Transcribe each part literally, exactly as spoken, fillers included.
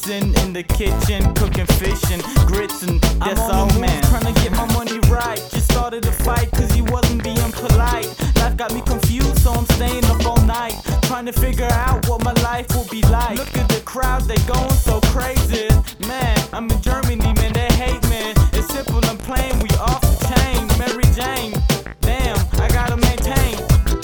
blitzing in the kitchen, cooking fish and grits, and that's all, man. Trying to get my money right. Just started a fight cause he wasn't being polite. Life got me confused, so I'm staying up all night, trying to figure out what my life will be like. Look at the crowd, they going so crazy. Man, I'm in Germany, man, they hate me. It's simple and plain, we off the chain. Mary Jane, damn, I gotta maintain.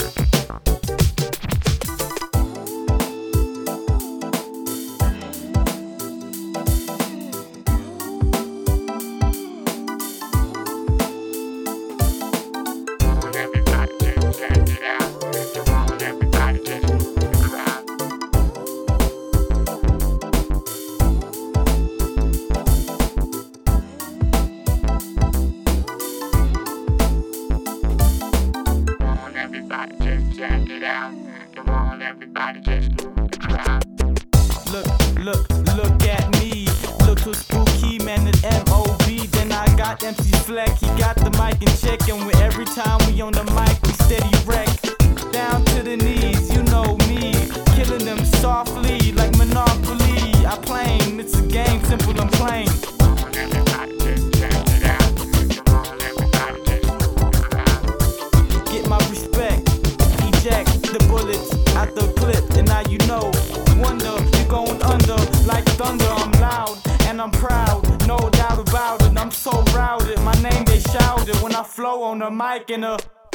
Look, look, look at me. Look so spooky, man, it's M O B. Then I got M C Fleck, he got the mic in check. And we, every time we on the mic, we steady wreck. Down to the knees, you know me. Killing them softly, like Monopoly. I claim it's a game, simple and plain. Get my respect, eject the bullets out the clip. And now you know, wonder, you going under like thunder. I'm loud and I'm proud, no doubt about it. I'm so routed, my name they shouted when I flow on the mic. And uh